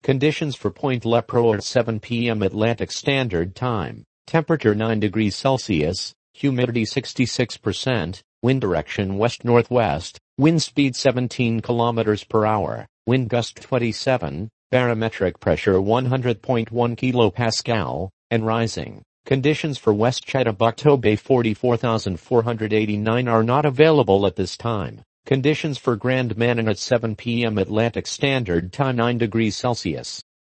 Conditions for Point Lepreau at 7 p.m. Atlantic Standard Time. Temperature 9 degrees Celsius, humidity 66%, wind direction west-northwest, wind speed 17 kilometers per hour, wind gust 27, barometric pressure 100.1 kilopascal, and rising. Conditions for West Chattabucto Bay 44,489 are not available at this time. Conditions for Grand Manan at 7 p.m. Atlantic Standard Time 9 degrees Celsius.